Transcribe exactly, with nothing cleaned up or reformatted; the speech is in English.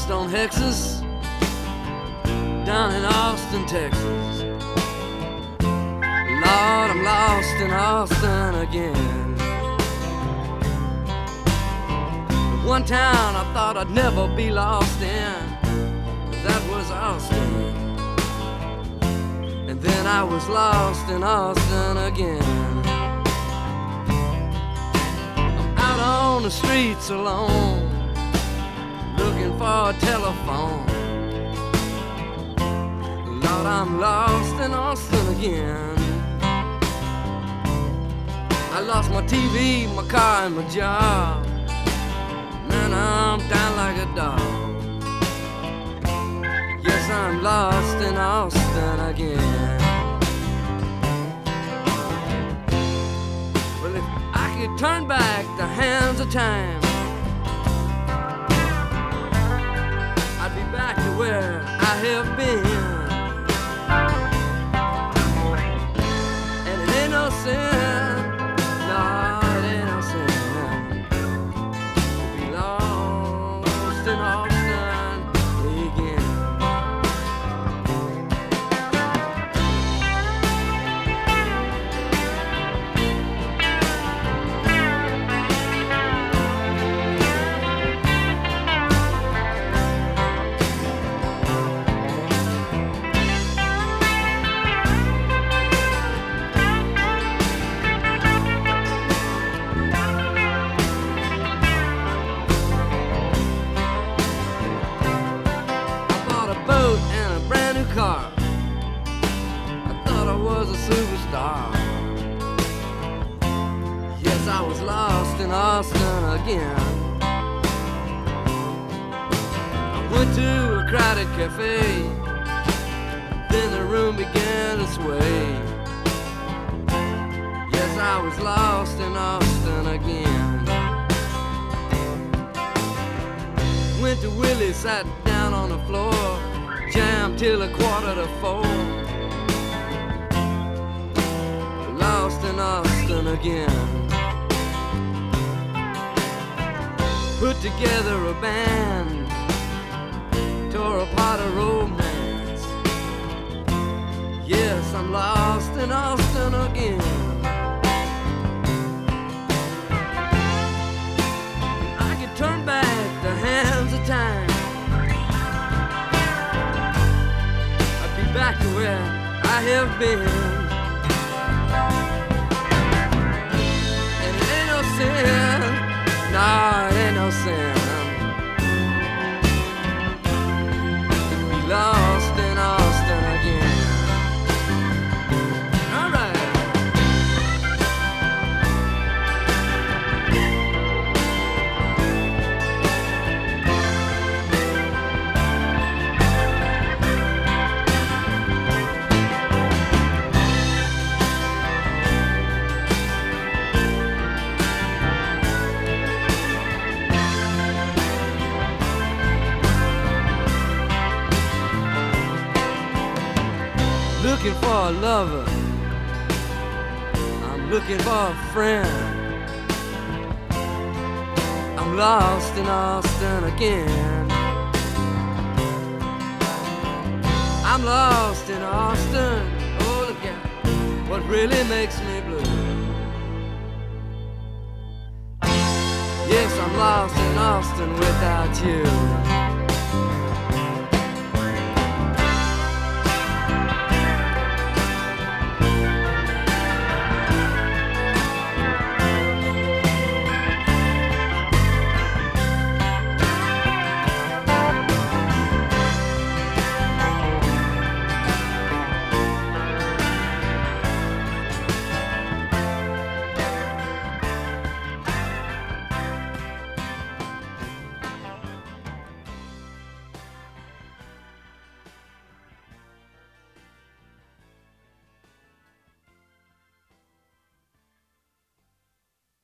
lost on Hexas, down in Austin, Texas. Lord, I'm lost in Austin again. One town I thought I'd never be lost in, that was Austin. And then I was lost in Austin again. I'm out on the streets alone, looking for a telephone. Lord, I'm lost in Austin again. I lost my T V, my car, and my job. Man, I'm down like a dog. Yes, I'm lost in Austin again. Well, if I could turn back the hands of time, I'd be back to where I have been. And it ain't no sin, no, it ain't no sin to be lost in Austin again. Car. I thought I was a superstar. Yes, I was lost in Austin again. I went to a crowded cafe, then the room began to sway. Yes, I was lost in Austin again. Went to Willie's, sat down on the floor, jammed till a quarter to four. Lost in Austin again. Put together a band, tore apart a romance. Yes, I'm lost in Austin again. I could turn back the hands of time, back to where I have been. And it ain't no sin, no, it ain't no sin to be lost in Austin again. All right. Looking for a lover, I'm looking for a friend. I'm lost in Austin again. I'm lost in Austin, oh look at what really makes me blue. Yes, I'm lost in Austin without you.